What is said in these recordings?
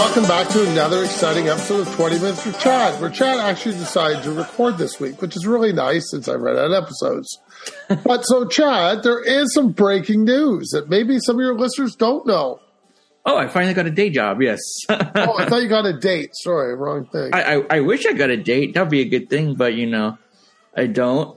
welcome back to another exciting episode of 20 Minutes with Chad, where Chad actually decided to record this week, which is really nice since I ran out of episodes. But so, Chad, there is some breaking news that maybe some of your listeners don't know. Oh, I finally got a day job, yes. Oh, I thought you got a date. Sorry, wrong thing. I wish I got a date. That would be a good thing, but, I don't.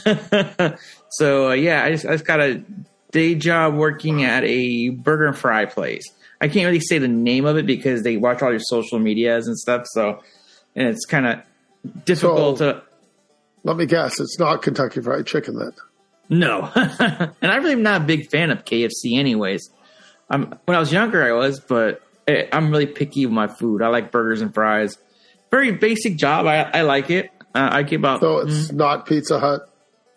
So, I just got a day job working at a burger and fry place. I can't really say the name of it because they watch all your social medias and stuff, and it's kind of difficult to... Let me guess, it's not Kentucky Fried Chicken then. No. And I'm really not a big fan of KFC anyways. When I was younger, I was, but I'm really picky with my food. I like burgers and fries. Very basic job. I like it. I keep out. So it's not Pizza Hut?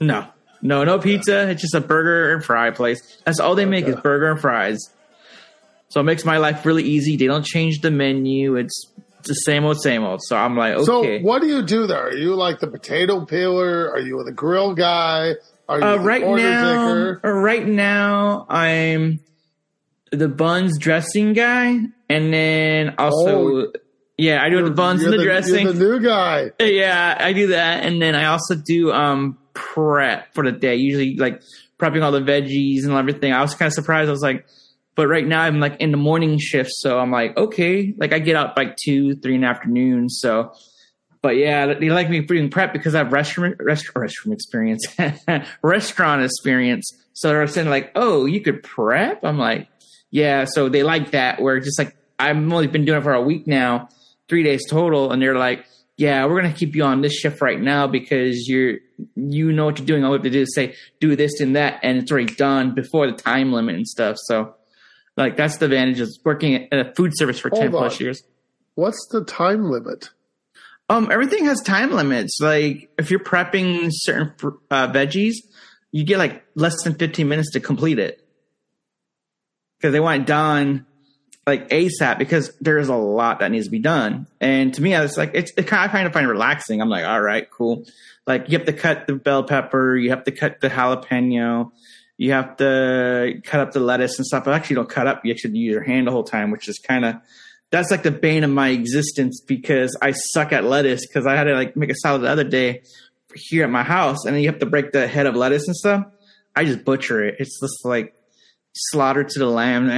No pizza. It's just a burger and fry place. That's all they make is burger and fries. So it makes my life really easy. They don't change the menu. It's the same old. So I'm like, okay. So what do you do there? Are you like the potato peeler? Are you the grill guy? Are you the order taker? Right now, I'm the buns dressing guy. And then also, I do the buns and the dressing. You're the new guy. Yeah, I do that. And then I also do prep for the day. Usually like prepping all the veggies and everything. I was kind of surprised. I was like, but right now I'm like in the morning shift, so I'm like, okay, like I get out like 2-3 in the afternoon. So, but yeah, they like me doing prep because I have restaurant experience, restaurant experience. So they're saying like, oh, you could prep. I'm like, yeah. So they like that. Where just like I've only been doing it for a week now, 3 days total, and they're like, yeah, we're gonna keep you on this shift right now because you know what you're doing. All we have to do is say do this and that, and it's already done before the time limit and stuff. So. Like, that's the advantage of working at a food service for 10 plus years. What's the time limit? Everything has time limits. Like, if you're prepping certain veggies, you get like less than 15 minutes to complete it. Because they want it done like ASAP because there's a lot that needs to be done. And to me, I was like, it's kind of find it relaxing. I'm like, all right, cool. Like, you have to cut the bell pepper. You have to cut the jalapeno. You have to cut up the lettuce and stuff. I actually don't cut up. You actually use your hand the whole time, which is that's like the bane of my existence because I suck at lettuce because I had to like make a salad the other day here at my house. And then you have to break the head of lettuce and stuff. I just butcher it. It's just like slaughter to the lamb.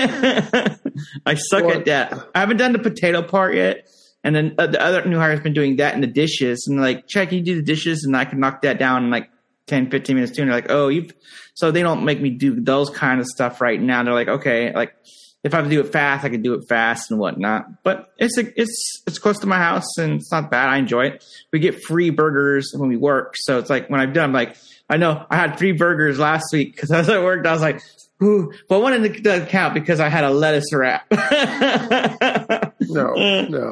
I suck at that. I haven't done the potato part yet. And then the other new hire has been doing that in the dishes. And like, Chad, can you do the dishes? And I can knock that down in like 10, 15 minutes too. And they're like, oh, so they don't make me do those kind of stuff right now. They're like, okay, like if I have to do it fast, I can do it fast and whatnot. But it's close to my house and it's not bad. I enjoy it. We get free burgers when we work. So it's like when I'm done, I'm like, I know I had 3 burgers last week because as I worked, I was like, ooh, but one didn't count because I had a lettuce wrap. No.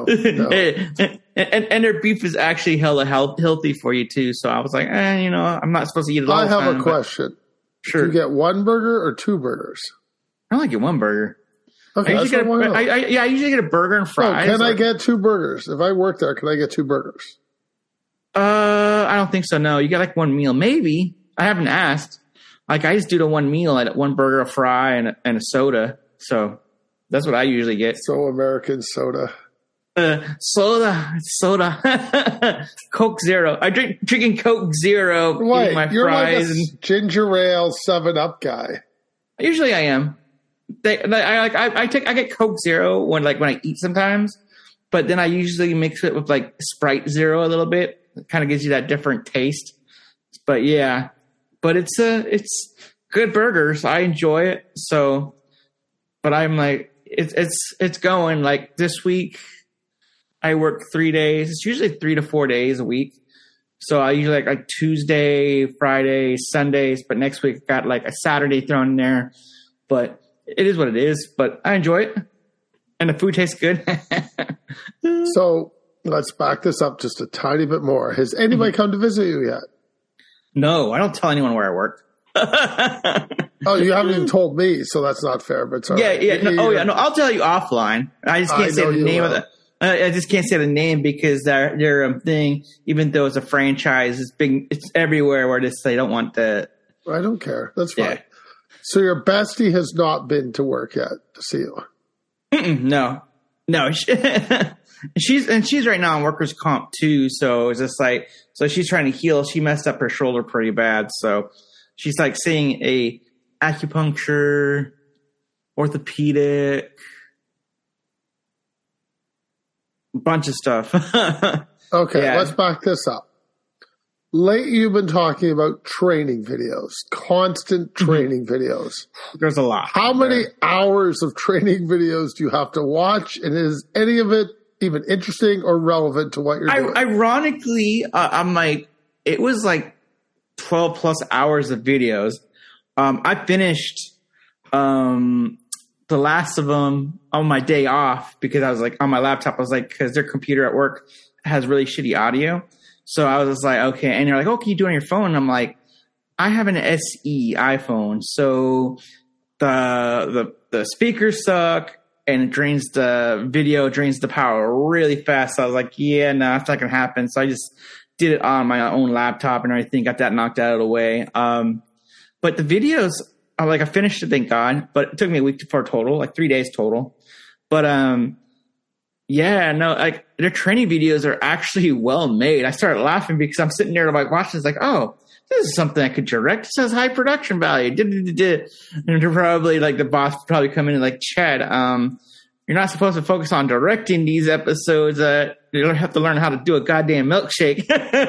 And their beef is actually hella healthy for you too. So I was like, I'm not supposed to eat it all the time. I have a question. Sure. Do you get 1 burger or 2 burgers? I only get 1 burger. Okay, I usually get a burger and fries. Can I get 2 burgers? If I work there, can I get 2 burgers? I don't think so. No, you get like 1 meal. Maybe. I haven't asked. Like I just do the 1 meal at 1 burger, a fry, and a soda. So that's what I usually get. So American soda. Soda. Coke Zero. I drinking Coke Zero. Wait, my you're fries like a ginger ale 7-Up guy. Usually I am. I get Coke Zero when I eat sometimes, but then I usually mix it with like Sprite Zero a little bit. It kind of gives you that different taste. But yeah, but it's good burgers. I enjoy it. So, but I'm like it's going like this week. I work 3 days. It's usually 3 to 4 days a week. So I usually like Tuesday, Friday, Sundays, but next week I got like a Saturday thrown in there. But it is what it is. But I enjoy it. And the food tastes good. So let's back this up just a tiny bit more. Has anybody come to visit you yet? No, I don't tell anyone where I work. Oh, you haven't even told me, so that's not fair. But it's all right. No, I'll tell you offline. I just can't say the name of the. I just can't say the name because they're a thing. Even though it's a franchise, it's big. It's everywhere where they don't want the. I don't care. That's fine. Yeah. So your bestie has not been to work yet to see you. No. No, she's right now on workers' comp too. So it's just like, so she's trying to heal. She messed up her shoulder pretty bad. So she's like seeing a acupuncture, orthopedic, bunch of stuff. Okay, Yeah. let's back this up. Lately, you've been talking about training videos, constant training videos. There's a lot. How many hours of training videos do you have to watch? And is any of it even interesting or relevant to what you're doing? Ironically, I'm like, it was like 12 plus hours of videos. I finished the last of them on my day off because I was like on my laptop. I was like, because their computer at work has really shitty audio. So I was just like, okay. And you're like, oh, can you do it on your phone? And I'm like, I have an SE iPhone. So the speakers suck and it drains the power really fast. So I was like, yeah, no, that's not going to happen. So I just did it on my own laptop and everything, got that knocked out of the way. But the videos, I finished it, thank God. But it took me a week for total, like 3 days total. But yeah, no, like their training videos are actually well made. I started laughing because I'm sitting there like watching. It's like, oh, this is something I could direct. It says high production value. And they're probably like the boss would probably come in and like, Chad, you're not supposed to focus on directing these episodes. You have to learn how to do a goddamn milkshake.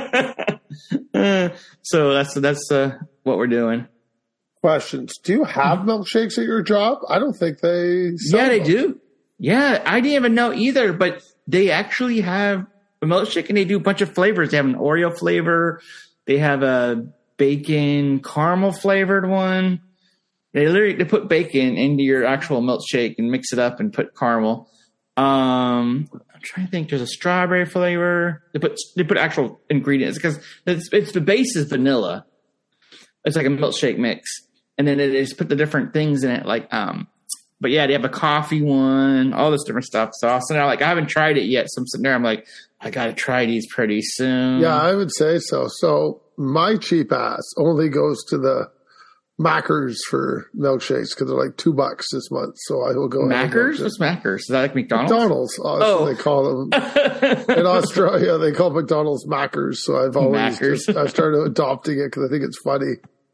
So that's what we're doing. Questions. Do you have milkshakes at your job? I don't think they sell Yeah, they them. do. Yeah, I didn't even know either, but they actually have a milkshake and they do a bunch of flavors. They have an Oreo flavor. They have a bacon caramel flavored one. They put bacon into your actual milkshake and mix it up and put caramel. I'm trying to think. There's a strawberry flavor. They put actual ingredients because it's the base is vanilla. It's like a milkshake mix, and then they just put the different things in it, like But yeah, they have a coffee one, all this different stuff. So I'm sitting there like, I haven't tried it yet. So I'm sitting there, I'm like, I got to try these pretty soon. Yeah, I would say so. So my cheap ass only goes to the Mackers for milkshakes because they're like $2 this month. So I will go. Mackers? What's Mackers? Is that like McDonald's? McDonald's. Oh. They call them in Australia. They call McDonald's Mackers. So I've always I've started adopting it because I think it's funny.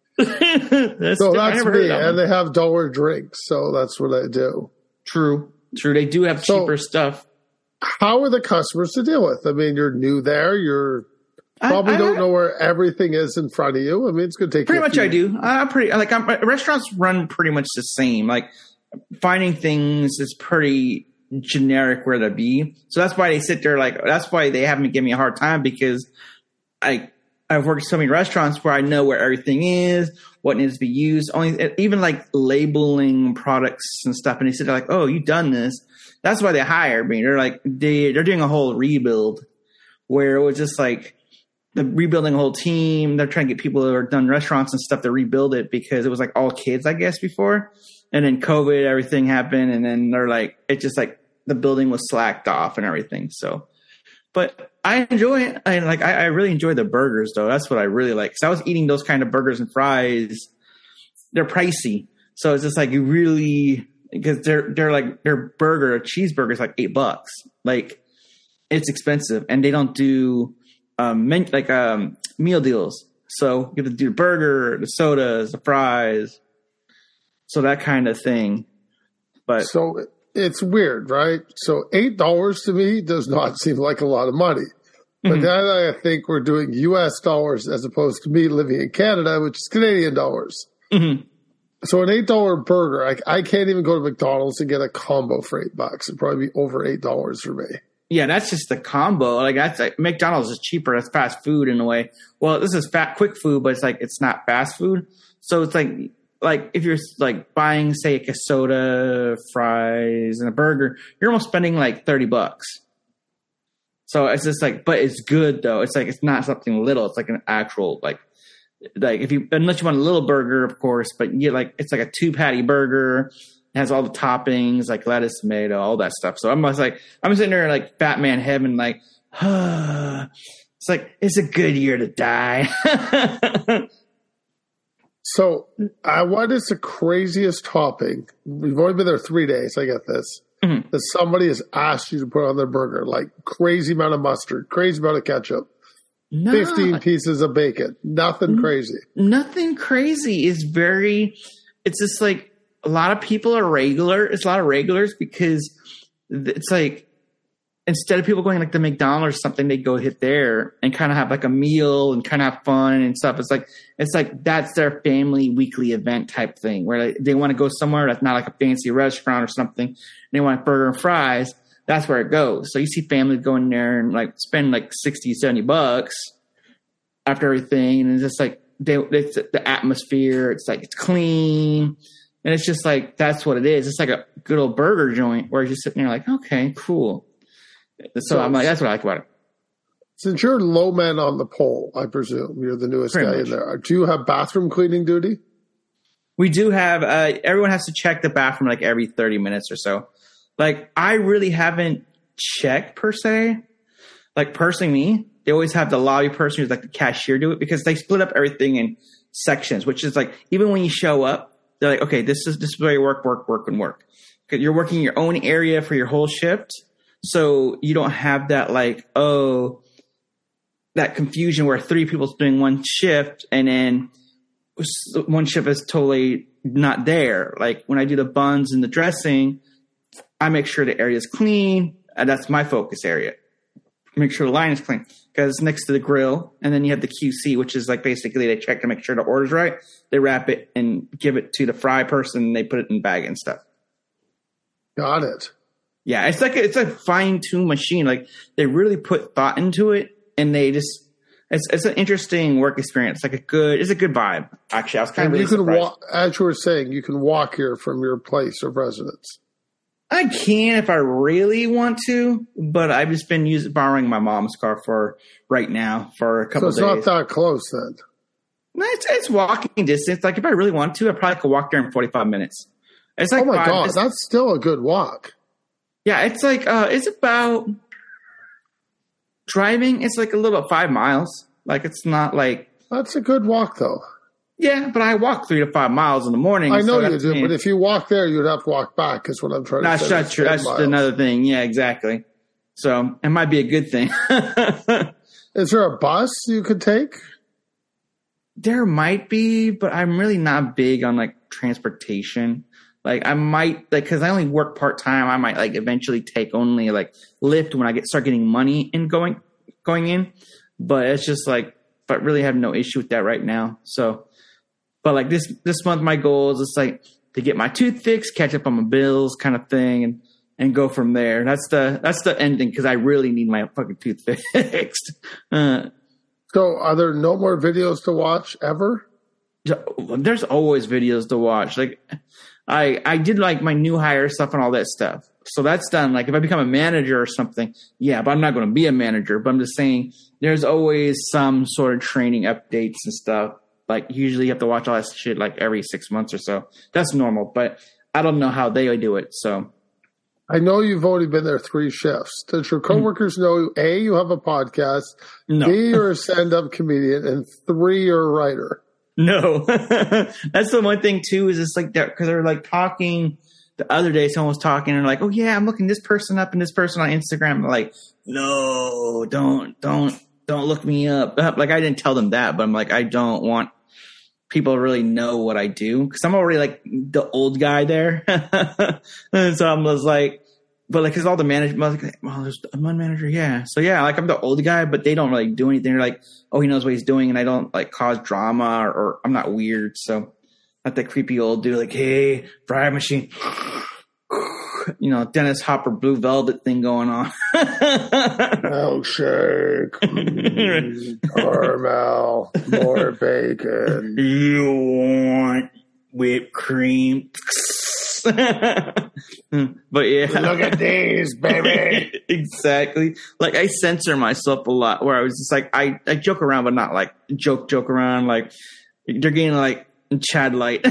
That's me. And they have dollar drinks. So that's what I do. True. They do have cheaper stuff. How are the customers to deal with? I mean, you're new there. You're probably don't know where everything is in front of you. I mean, it's going to take pretty much. I do. Restaurants run pretty much the same. Like finding things is pretty generic where to be. So that's why they sit there. Like that's why they haven't given me a hard time because I've worked in so many restaurants where I know where everything is, what needs to be used. Even like labeling products and stuff. And they sit there like, "Oh, you've done this." That's why they hired me. They're like they're doing a whole rebuild where it was just like the rebuilding a whole team. They're trying to get people who have done restaurants and stuff to rebuild it because it was like all kids, I guess, before. And then COVID, everything happened, and then they're like, it's just like the building was slacked off and everything. So, but I enjoy it. I really enjoy the burgers though. That's what I really like. Cause I was eating those kind of burgers and fries. They're pricey. So it's just like you really, because their burger, a cheeseburger is like $8. Like it's expensive and they don't do, meal deals. So you have to do the burger, the sodas, the fries. So that kind of thing. But so it's weird, right? So $8 to me does not seem like a lot of money. But then I think we're doing US dollars as opposed to me living in Canada, which is Canadian dollars. Mm-hmm. So an $8 burger, I can't even go to McDonald's and get a combo for $8. It'd probably be over $8 for me. Yeah, that's just the combo. Like that's like McDonald's is cheaper. That's fast food in a way. Well, this is quick food, but it's like it's not fast food. So it's like if you're like buying, say, like a soda, fries, and a burger, you're almost spending like $30. So it's just like, but it's good though. It's like it's not something little. It's like an actual like if you unless you want a little burger, of course, but you get like it's like a 2-patty burger. It has all the toppings like lettuce, tomato, all that stuff. So I'm sitting there like fat man heaven, like it's like it's a good year to die. So what is the craziest topping? We've only been there 3 days. I get this. that somebody has asked you to put on their burger? Like crazy amount of mustard, crazy amount of ketchup, 15 pieces of bacon. Nothing crazy. Nothing crazy. It's just like a lot of people are regular. It's a lot of regulars because it's like, instead of people going like the McDonald's or something, they go hit there and kind of have like a meal and kind of have fun and stuff. It's like that's their family weekly event type thing where they want to go somewhere that's not like a fancy restaurant or something. And they want a burger and fries. That's where it goes. So you see families going there and like spend like $60-$70 after everything. And it's just like it's the atmosphere. It's like it's clean. And it's just like that's what it is. It's like a good old burger joint where you're just sitting there like, okay, cool. So I'm like, that's what I like about it. Since you're low man on the pole, I presume you're the newest guy in there. Do you have bathroom cleaning duty? We do have. Everyone has to check the bathroom like every 30 minutes or so. Like I really haven't checked per se. Like personally, me, they always have the lobby person who's like the cashier do it because they split up everything in sections, which is like even when you show up, they're like, okay, this is where you work. Because you're working your own area for your whole shift. So you don't have that like, that confusion where 3 people's doing one shift and then one shift is totally not there. Like when I do the buns and the dressing, I make sure the area is clean. And that's my focus area. Make sure the line is clean because it's next to the grill. And then you have the QC, which is like basically they check to make sure the order's right. They wrap it and give it to the fry person. And they put it in bag and stuff. Got it. Yeah, it's a fine-tuned machine. Like they really put thought into it, and they just it's an interesting work experience. Like it's a good vibe. Actually, I was kind of really surprised. As you were saying, you can walk here from your place of residence. I can if I really want to, but I've just been borrowing my mom's car for right now for a couple of days. So it's not that close then. No, it's walking distance. Like if I really want to, I probably could walk there in 45 minutes. It's like oh my God, that's still a good walk. Yeah, it's like it's about driving. It's like a little bit 5 miles. Like it's not like that's a good walk though. Yeah, but I walk 3 to 5 miles in the morning. I know you do, but if you walk there, you'd have to walk back. Is what I'm trying to say. That's true. That's another thing. Yeah, exactly. So it might be a good thing. Is there a bus you could take? There might be, but I'm really not big on like transportation. Like I might because I only work part time. I might like eventually take only like Lyft when I start getting money and going in. But it's just like, but really have no issue with that right now. So, but like this month, my goal is just like to get my tooth fixed, catch up on my bills, kind of thing, and go from there. That's the ending because I really need my fucking tooth fixed. So, are there no more videos to watch ever? There's always videos to watch. Like I did like my new hire stuff and all that stuff. So that's done. Like if I become a manager or something, yeah, but I'm not going to be a manager. But I'm just saying there's always some sort of training updates and stuff. Like usually you have to watch all that shit like every 6 months or so. That's normal, but I don't know how they do it. So I know you've only been there 3 shifts. Does your coworkers know, A, you have a podcast, no. B, you're a stand-up comedian, and 3, you're a writer? No. That's the one thing too, is it's like that because they're like talking the other day, someone was talking and like, oh yeah, I'm looking this person up and this person on Instagram. I'm like, no, don't look me up. Like I didn't tell them that, but I'm like, I don't want people to really know what I do because I'm already like the old guy there. And so I'm just like, but like, cause all the management, I was like, well, there's one manager. Yeah. So yeah, like I'm the old guy, but they don't really do anything. They're like, oh, he knows what he's doing. And I don't like cause drama or I'm not weird. So not that creepy old dude, like, hey, fry machine, you know, Dennis Hopper Blue Velvet thing going on. Milkshake, caramel, more bacon. You want whipped cream? But yeah, look at these, baby. Exactly. Like I censor myself a lot where I was just like, I joke around, but not like joke around. Like they're getting like Chad light.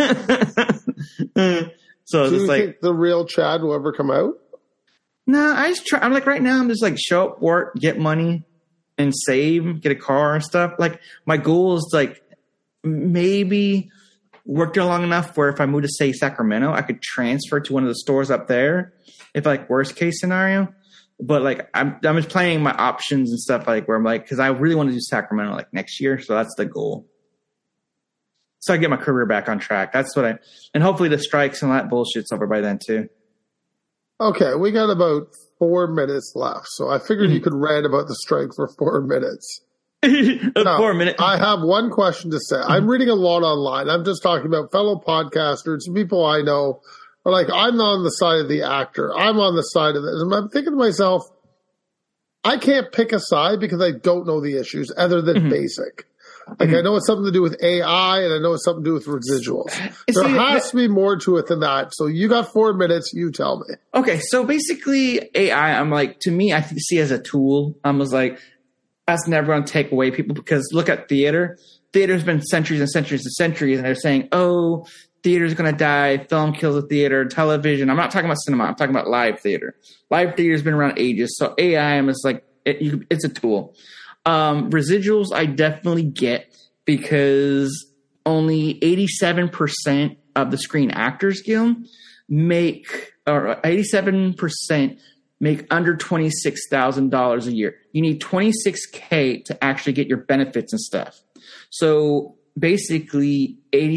So do it's you like think the real Chad will ever come out? No, I just try. I'm like right now. I'm just like show up, work, get money, and save, get a car and stuff. Like my goal is like maybe worked there long enough where if I moved to, say, Sacramento, I could transfer to one of the stores up there if, like, worst case scenario. But, like, I'm just planning my options and stuff, like, where I'm like, because I really want to do Sacramento, like, next year. So that's the goal. So I get my career back on track. That's what and hopefully the strikes and all that bullshit's over by then too. Okay, we got about 4 minutes left. So I figured you could rant about the strike for 4 minutes. Now, 4 minutes. I have one question to say. I'm reading a lot online. I'm just talking about fellow podcasters and people I know are like, I'm not on the side of the actor. I'm on the side of this. And I'm thinking to myself, I can't pick a side because I don't know the issues other than basic. Like, I know it's something to do with AI, and I know it's something to do with residuals. There has to be more to it than that. So you got 4 minutes. You tell me. Okay, so basically AI, I'm like, to me, I see it as a tool. I was like, that's never going to take away people because look at theater. Theater's been centuries and centuries and centuries, and they're saying, oh, theater's going to die. Film kills the theater. Television. I'm not talking about cinema. I'm talking about live theater. Live theater's been around ages. So AI is like, it's a tool. Residuals I definitely get because only 87% of the Screen Actors Guild make, or 87% make under $26,000 a year. You need $26K to actually get your benefits and stuff. So basically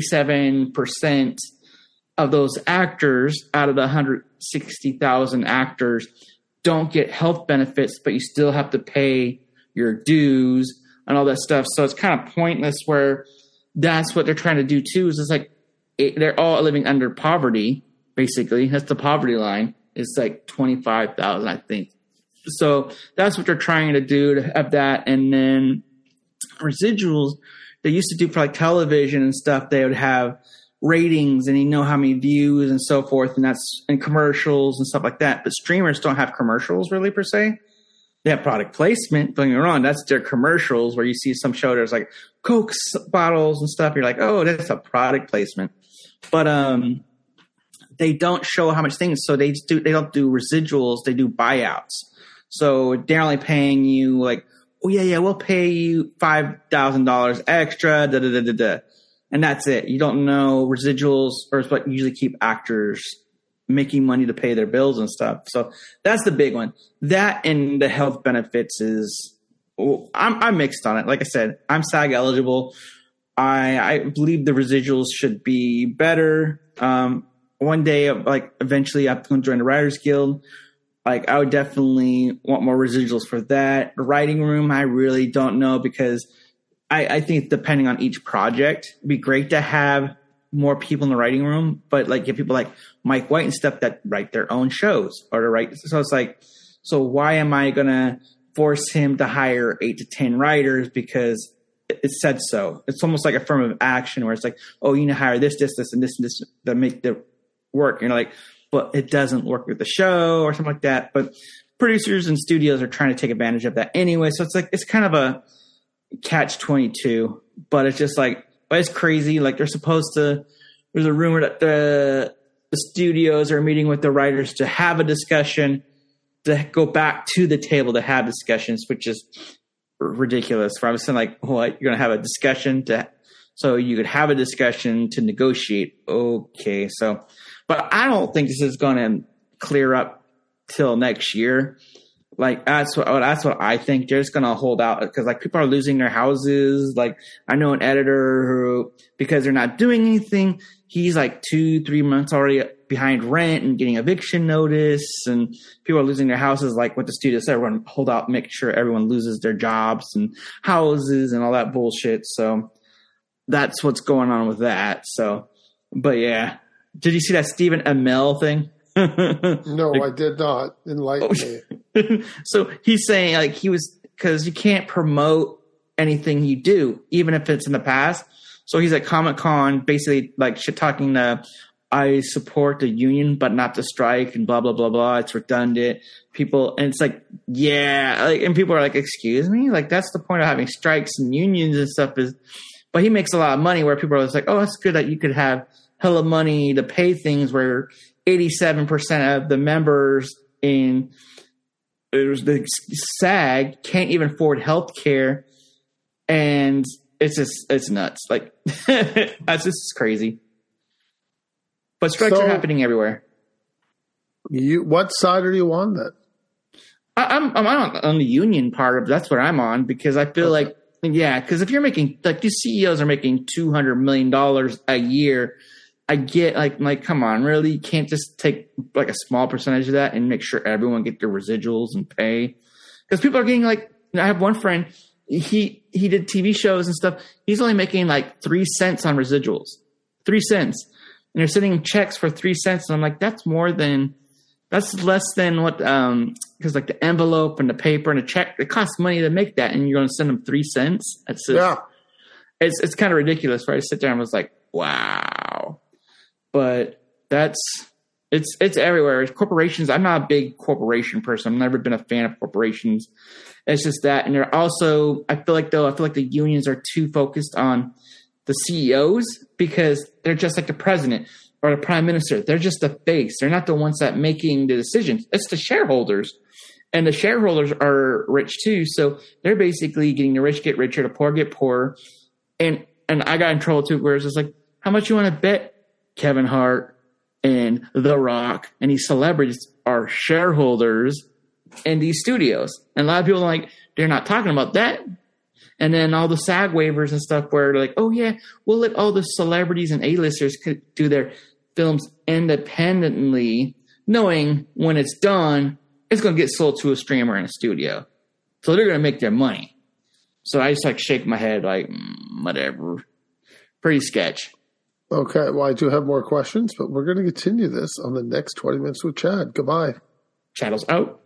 87% of those actors out of the 160,000 actors don't get health benefits, but you still have to pay your dues and all that stuff. So it's kind of pointless where that's what they're trying to do too. Is it's like they're all living under poverty, basically. That's the poverty line. It's like 25,000, I think. So that's what they're trying to do to have that. And then residuals, they used to do for like television and stuff. They would have ratings and you know how many views and so forth. And that's in commercials and stuff like that. But streamers don't have commercials really per se. They have product placement. Don't get me wrong, that's their commercials where you see some show there's like Coke bottles and stuff. You're like, oh, that's a product placement. But they don't show how much things. So they don't do residuals. They do buyouts. So they're only paying you like, oh yeah, we'll pay you $5,000 extra. Da da da da da, and that's it. You don't know residuals, or it's what usually keep actors making money to pay their bills and stuff. So that's the big one. That and the health benefits is, I'm mixed on it. Like I said, I'm SAG eligible. I believe the residuals should be better. One day, like eventually I'm going to join the Writers Guild. Like I would definitely want more residuals for that. The writing room, I really don't know because I think depending on each project, it'd be great to have more people in the writing room, but like get people like Mike White and stuff that write their own shows or to write. So it's like, so why am I going to force him to hire 8 to 10 writers because it said so? It's almost like affirmative action where it's like, oh, you need to hire this, and this to make the work. And you're like, but it doesn't work with the show or something like that. But producers and studios are trying to take advantage of that anyway. So it's like, it's kind of a catch-22, but it's just like, but it's crazy. Like there's a rumor that the studios are meeting with the writers to have a discussion, to go back to the table to have discussions, which is ridiculous. For I was saying like, what, you're going to have a discussion so you could have a discussion to negotiate. Okay. So, but I don't think this is going to clear up till next year. Like that's what I think. They're just gonna hold out because like people are losing their houses. Like I know an editor who, because they're not doing anything, he's like 2-3 months already behind rent and getting eviction notice, and people are losing their houses. Like what the studio said, we're gonna hold out, make sure everyone loses their jobs and houses and all that bullshit. So that's what's going on with that. So, but yeah, did you see that Stephen Amell thing? No, I did not. Enlighten me. So he's saying like because you can't promote anything you do, even if it's in the past. So he's at Comic-Con basically like shit talking I support the union, but not the strike and blah, blah, blah, blah. It's redundant. People, and it's like, yeah. Like, and people are like, excuse me? Like that's the point of having strikes and unions and stuff is, but he makes a lot of money where people are just like, oh, it's good that you could have hella money to pay things where 87% of the members in the SAG can't even afford health care. And it's nuts. Like that's just crazy. But strikes are happening everywhere. What side are you on then? I'm on the union part of that's what I'm on because I feel like because if you're making like these CEOs are making $200 million a year, I get like come on, really you can't just take like a small percentage of that and make sure everyone get their residuals and pay because people are getting like I have one friend he did TV shows and stuff. He's only making like 3 cents on residuals, 3 cents, and they're sending checks for 3 cents. And I'm like, that's less than what because like the envelope and the paper and the check it costs money to make that, and you're going to send them 3 cents. It's it's kind of ridiculous. Right? I sit there and was like, wow, but it's everywhere. Corporations. I'm not a big corporation person. I've never been a fan of corporations. It's just that, and they're also. I feel like the unions are too focused on the CEOs because they're just like the president or the prime minister. They're just the face. They're not the ones that making the decisions. It's the shareholders, and the shareholders are rich too. So they're basically getting the rich get richer, the poor get poorer. And I got in trouble too, where it's just like, how much you want to bet Kevin Hart and The Rock and these celebrities are shareholders in these studios? And a lot of people are like, they're not talking about that. And then all the SAG waivers and stuff where they're like, oh yeah, we'll let all the celebrities and A-listers do their films independently, knowing when it's done, it's going to get sold to a streamer in a studio. So they're going to make their money. So I just like shake my head like, whatever. Pretty sketch. Okay, well, I do have more questions, but we're going to continue this on the next 20 Minutes with Chad. Goodbye. Chad's out.